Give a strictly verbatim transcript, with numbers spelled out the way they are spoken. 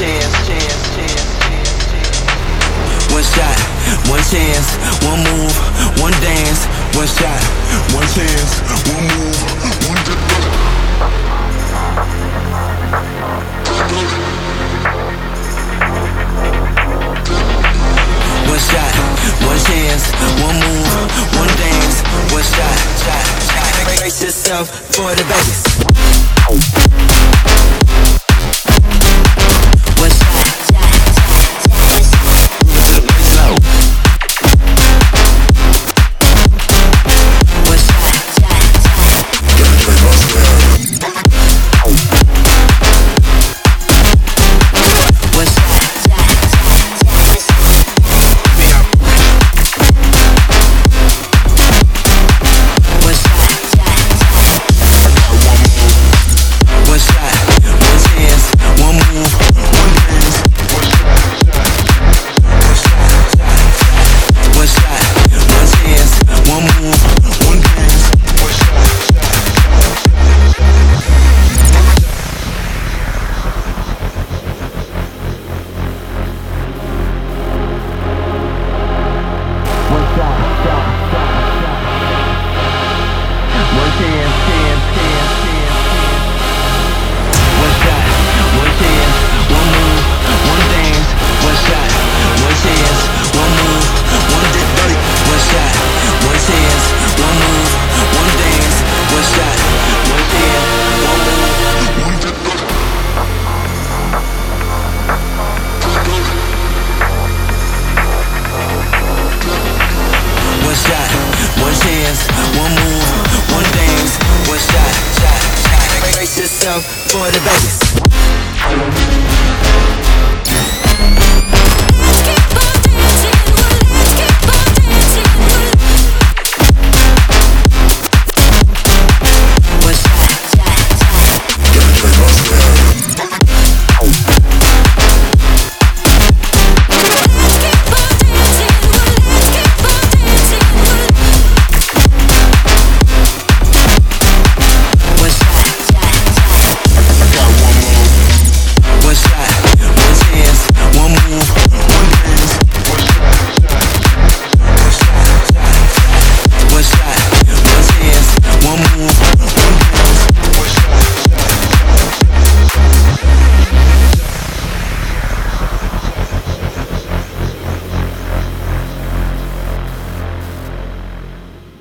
chance, chance, chance, chance. One shot, one chance, one move, one dance. One shot, one chance, one move, one dance. One shot, one chance, one move, one dance. One shot, shot, shot. Brace yourself for the Vegas. One shot, shot, shot, shot. Move to the baseline. One shot, shot, shot. Let me play my style. One shot, shot, shot, shot. One shot, shot, shot. One shot, one chance, one move, one dance. One shot, one shot, one chance, one move, one dance. One shot, one shot, shot, shot, shot. One chance, chance, chance, chance, chance. One shot, one chance, one move, one dance. One shot, one chance, one move, one dance. One shot, one chance, one move, one dance. One shot, one chance, one move, one dance. One shot, one chance, one move, one dance. One shot, shot, shot. Brace yourself for the Vegas.